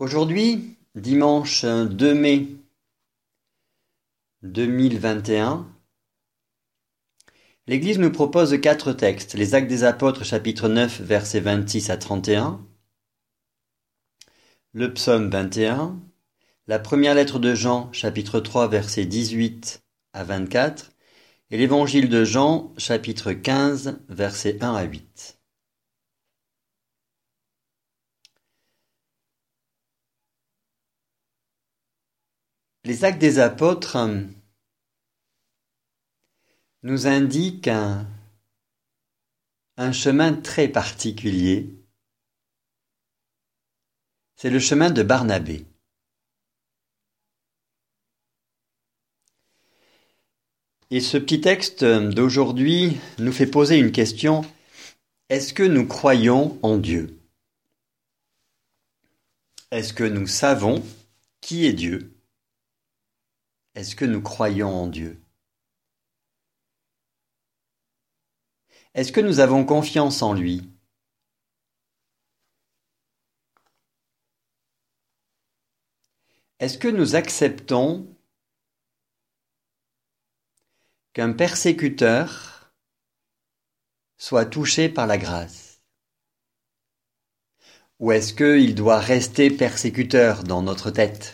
Aujourd'hui, dimanche 2 mai 2021, l'Église nous propose 4 textes. Les Actes des Apôtres, chapitre 9, versets 26 à 31, le psaume 21, la première lettre de Jean, chapitre 3, versets 18 à 24, et l'Évangile de Jean, chapitre 15, versets 1 à 8. Les Actes des Apôtres nous indiquent un chemin très particulier. C'est le chemin de Barnabé. Et ce petit texte d'aujourd'hui nous fait poser une question. Est-ce que nous croyons en Dieu? Est-ce que nous savons qui est Dieu? Est-ce que nous croyons en Dieu? Est-ce que nous avons confiance en lui? Est-ce que nous acceptons qu'un persécuteur soit touché par la grâce? Ou est-ce qu'il doit rester persécuteur dans notre tête?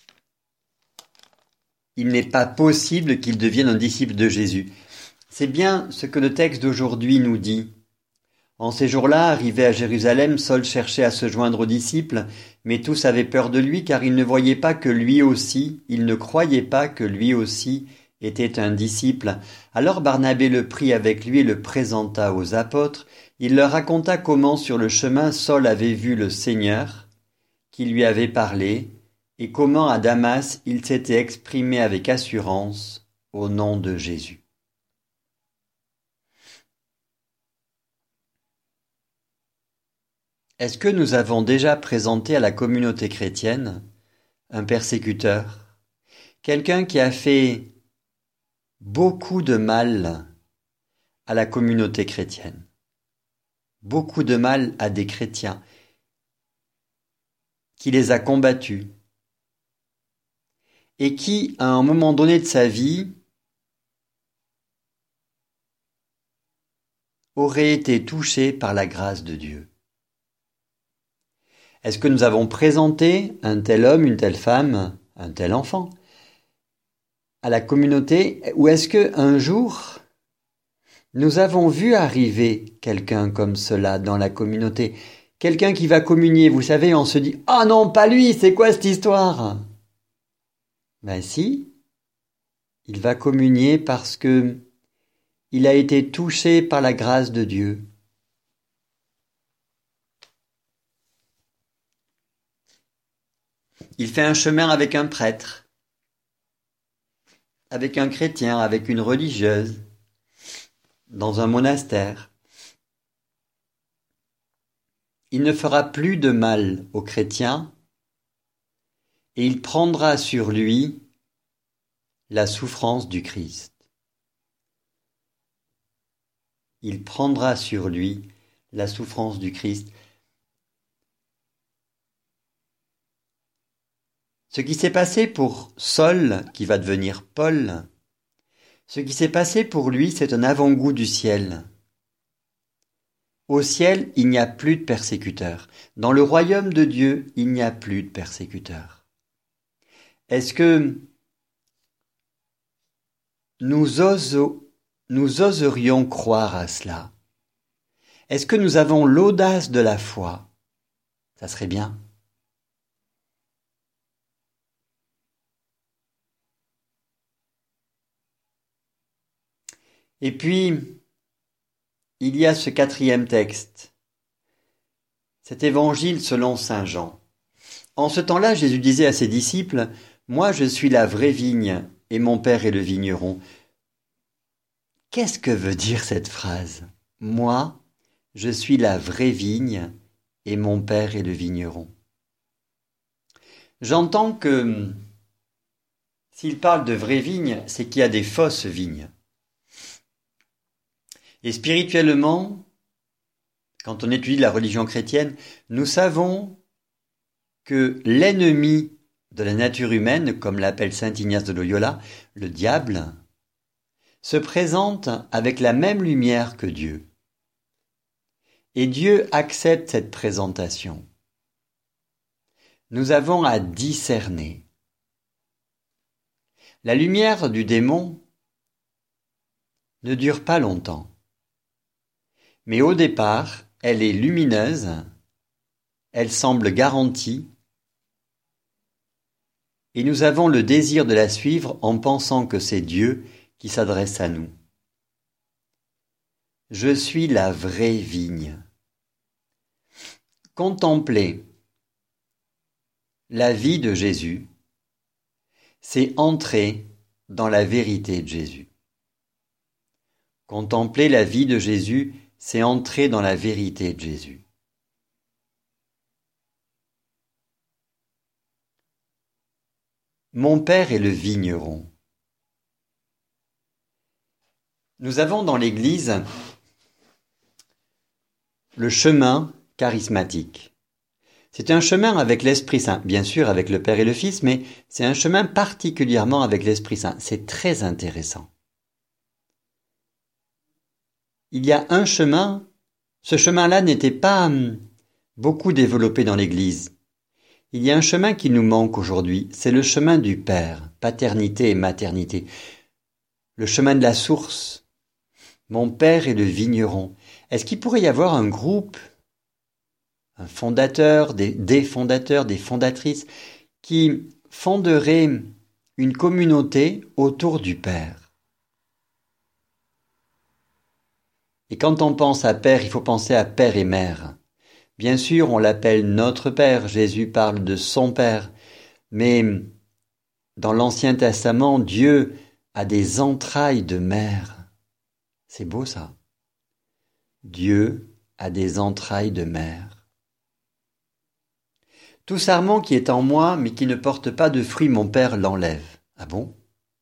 Il n'est pas possible qu'il devienne un disciple de Jésus. C'est bien ce que le texte d'aujourd'hui nous dit. En ces jours-là, arrivé à Jérusalem, Saul cherchait à se joindre aux disciples, mais tous avaient peur de lui car ils ne voyaient pas que lui aussi, ils ne croyaient pas que lui aussi était un disciple. Alors Barnabé le prit avec lui et le présenta aux apôtres. Il leur raconta comment sur le chemin Saul avait vu le Seigneur, qui lui avait parlé, et comment à Damas il s'était exprimé avec assurance au nom de Jésus. Est-ce que nous avons déjà présenté à la communauté chrétienne un persécuteur, quelqu'un qui a fait beaucoup de mal à la communauté chrétienne, beaucoup de mal à des chrétiens, qui les a combattus, et qui, à un moment donné de sa vie, aurait été touché par la grâce de Dieu? Est-ce que nous avons présenté un tel homme, une telle femme, un tel enfant à la communauté, ou est-ce que un jour nous avons vu arriver quelqu'un comme cela dans la communauté, quelqu'un qui va communier, vous savez, on se dit « Ah non, pas lui, c'est quoi cette histoire ?» Ben si, il va communier parce que il a été touché par la grâce de Dieu. Il fait un chemin avec un prêtre, avec un chrétien, avec une religieuse, dans un monastère. Il ne fera plus de mal aux chrétiens et il prendra sur lui la souffrance du Christ. Il prendra sur lui la souffrance du Christ. Ce qui s'est passé pour Saul, qui va devenir Paul, ce qui s'est passé pour lui, c'est un avant-goût du ciel. Au ciel, il n'y a plus de persécuteurs. Dans le royaume de Dieu, il n'y a plus de persécuteurs. Est-ce que nous oserions croire à cela? Est-ce que nous avons l'audace de la foi? Ça serait bien. Et puis, il y a ce 4e texte, cet évangile selon saint Jean. En ce temps-là, Jésus disait à ses disciples, « Moi, je suis la vraie vigne, et mon Père est le vigneron. » Qu'est-ce que veut dire cette phrase? « Moi, je suis la vraie vigne, et mon Père est le vigneron. » J'entends que s'il parle de vraie vigne, c'est qu'il y a des fausses vignes. Et spirituellement, quand on étudie la religion chrétienne, nous savons que l'ennemi de la nature humaine, comme l'appelle saint Ignace de Loyola, le diable, se présente avec la même lumière que Dieu. Et Dieu accepte cette présentation. Nous avons à discerner. La lumière du démon ne dure pas longtemps. Mais au départ, elle est lumineuse, elle semble garantie, et nous avons le désir de la suivre en pensant que c'est Dieu qui s'adresse à nous. Je suis la vraie vigne. Contempler la vie de Jésus, c'est entrer dans la vérité de Jésus. Contempler la vie de Jésus, c'est entrer dans la vérité de Jésus. Mon Père est le vigneron. Nous avons dans l'Église le chemin charismatique. C'est un chemin avec l'Esprit Saint, bien sûr avec le Père et le Fils, mais c'est un chemin particulièrement avec l'Esprit Saint. C'est très intéressant. Il y a un chemin, ce chemin-là n'était pas beaucoup développé dans l'Église. Il y a un chemin qui nous manque aujourd'hui, c'est le chemin du Père, paternité et maternité. Le chemin de la source. Mon Père est le vigneron. Est-ce qu'il pourrait y avoir un groupe, un fondateur, des fondateurs, des fondatrices, qui fonderaient une communauté autour du Père? Et quand on pense à Père, il faut penser à Père et Mère. Bien sûr, on l'appelle notre Père, Jésus parle de son Père, mais dans l'Ancien Testament, Dieu a des entrailles de mère. C'est beau ça. Dieu a des entrailles de mère. Tout sarment qui est en moi, mais qui ne porte pas de fruits, mon Père l'enlève. Ah bon?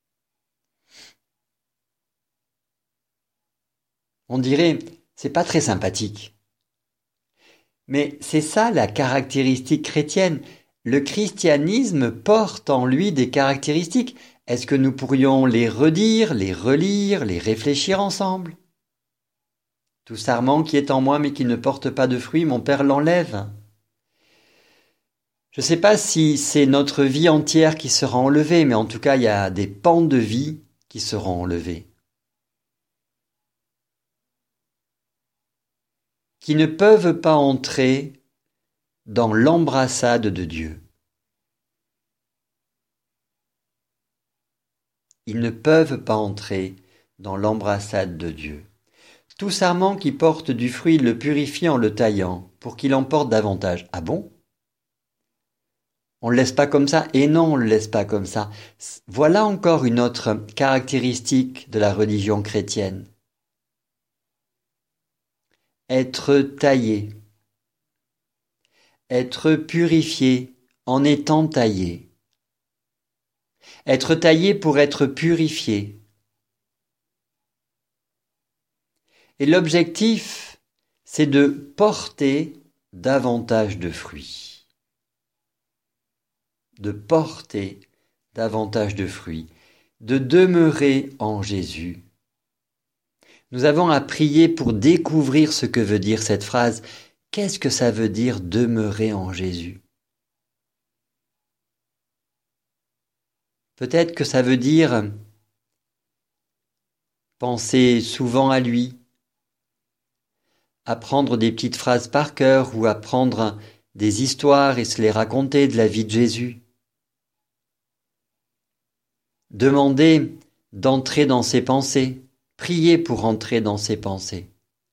On dirait, c'est pas très sympathique. Mais c'est ça la caractéristique chrétienne. Le christianisme porte en lui des caractéristiques. Est-ce que nous pourrions les redire, les relire, les réfléchir ensemble? Tout sarment qui est en moi mais qui ne porte pas de fruits, mon Père l'enlève. Je ne sais pas si c'est notre vie entière qui sera enlevée, mais en tout cas il y a des pans de vie qui seront enlevés. Qui ne peuvent pas entrer dans l'embrassade de Dieu. Ils ne peuvent pas entrer dans l'embrassade de Dieu. Tout sarment qui porte du fruit, il le purifie en le taillant, pour qu'il en porte davantage. Ah bon? On le laisse pas comme ça? Et non, on le laisse pas comme ça. Voilà encore une autre caractéristique de la religion chrétienne. Être taillé. Être purifié en étant taillé. Être taillé pour être purifié. Et l'objectif, c'est de porter davantage de fruits. De porter davantage de fruits. De demeurer en Jésus. Nous avons à prier pour découvrir ce que veut dire cette phrase. Qu'est-ce que ça veut dire demeurer en Jésus? Peut-être que ça veut dire penser souvent à lui, apprendre des petites phrases par cœur ou apprendre des histoires et se les raconter de la vie de Jésus. Demander d'entrer dans ses pensées, prier pour entrer dans ses pensées.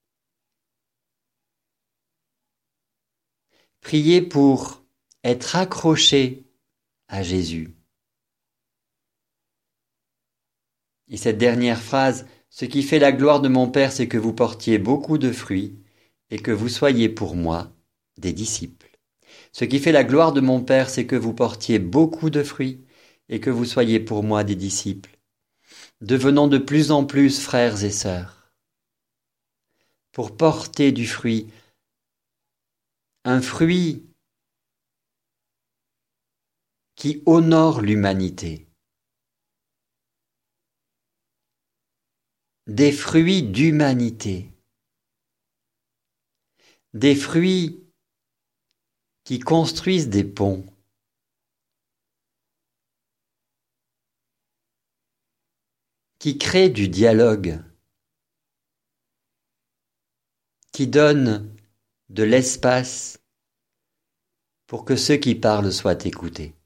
Prier pour être accroché à Jésus. Et cette dernière phrase, ce qui fait la gloire de mon Père, c'est que vous portiez beaucoup de fruits et que vous soyez pour moi des disciples. Ce qui fait la gloire de mon Père, c'est que vous portiez beaucoup de fruits et que vous soyez pour moi des disciples. Devenons de plus en plus frères et sœurs pour porter du fruit. Un fruit qui honorent l'humanité. Des fruits d'humanité. Des fruits qui construisent des ponts. Qui créent du dialogue. Qui donnent de l'espace pour que ceux qui parlent soient écoutés.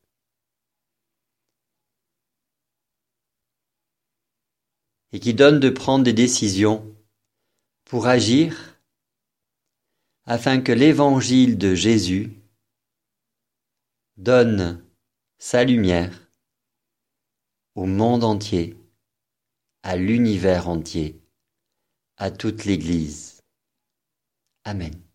Et qui donnent de prendre des décisions pour agir afin que l'évangile de Jésus donne sa lumière au monde entier, à l'univers entier, à toute l'Église. Amen.